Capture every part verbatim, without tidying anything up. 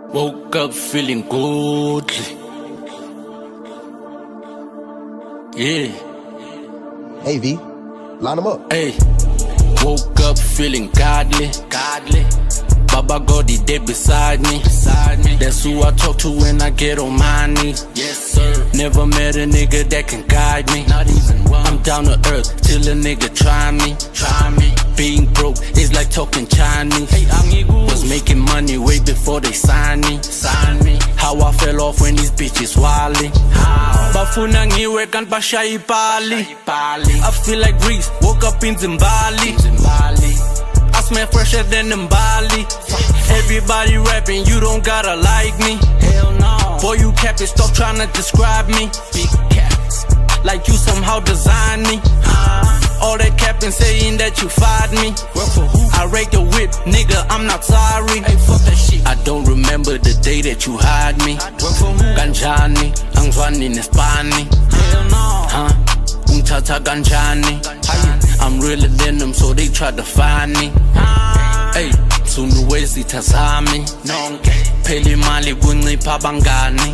Woke up feeling good. Yeah. Hey V, line them up. Hey. Woke up feeling godly. Godly. Baba God, he dead beside me. Beside me. That's who I talk to when I get on my knees. Yes, sir. Never met a nigga that can guide me. Not even one. I'm down to earth till a nigga try me. Try me. Being broke is like talking Chinese. Hey, was making money way before they signed me. Sign me. How I fell off when these bitches wildin'. Bafuna ngiwe kanti bashaya ipali. I feel like Reese, woke up in Zimbali. I smell fresher than Mbali. Everybody rapping, you don't gotta like me. Hell no. Boy, you capping, stop trying to describe me. Big caps, like you somehow designed me. uh, All that capping saying that you fired me. Work for who? I rake the whip, nigga, I'm not sorry. Hey, fuck that shit. I don't remember the day that you hired me. Work for who? Ganjani, angzwani nespani. Hell no. Huh? Umtata ganjani. I'm realer than them, so they tried to find me. Hey, sunuwezi tazami. Peli mali kuncipha bangani.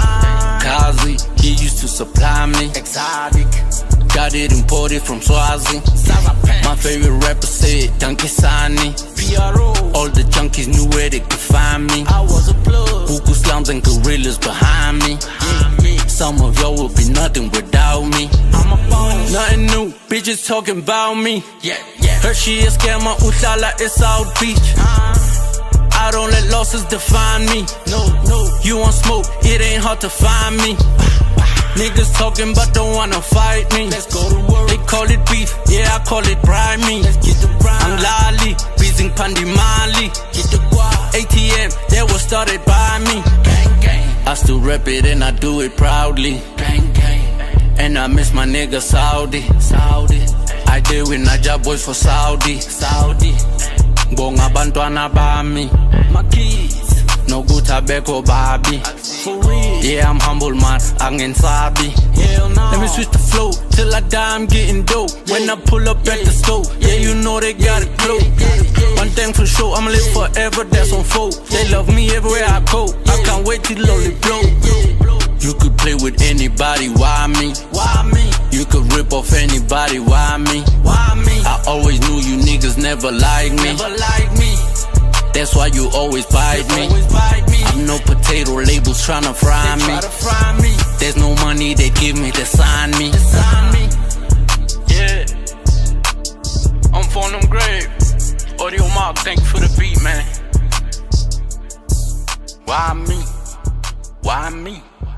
Kazi, he used to supply me. Exotic. Got it imported from Swazi. My favorite rapper said Donkey Sani. All the junkies knew where they could find me. I was a plug. Buku slums and gorillas behind me. Some of y'all would be nothing without me. I'm a boss. Nothing new, bitches talking about me. Yeah, yeah. Heard she a scammer, Uhlala is South Beach. uh, I don't let losses define me. No, no. You want smoke, it ain't hard to find me. Niggas talking but don't wanna fight me. Let's go to work. They call it beef, yeah, I call it bride me. Let's get the bride. I'm Lali, beating Pandi Mali. Get the guap. A T M, that was started by me. Gang, gang. I still rap it and I do it proudly. Gang, gang. And I miss my nigga Saudi. Saudi. I did with Naja boys for Saudi. Saudi. Bonga bantwana bami. My kids. No good tobacco, baby. For real. Yeah, I'm humble, man. I'm sabi. Hell no. Let me switch the flow till I die. I'm getting dope. When I pull up at the stove, yeah, you know they got it close. One thing for sure, I'ma live forever. That's on folk. They love me everywhere I go. I can't wait till lowly blow. You could play with anybody, why me? Why me? You could rip off anybody, why me? Why me? I always knew you niggas never liked me. Never liked me. That's why you always bite me. I'm no potato labels tryna fry me. There's no money they give me to sign me. Yeah, I'm from them grave. Audio Mark, thank you for the beat, man. Why me? Why me?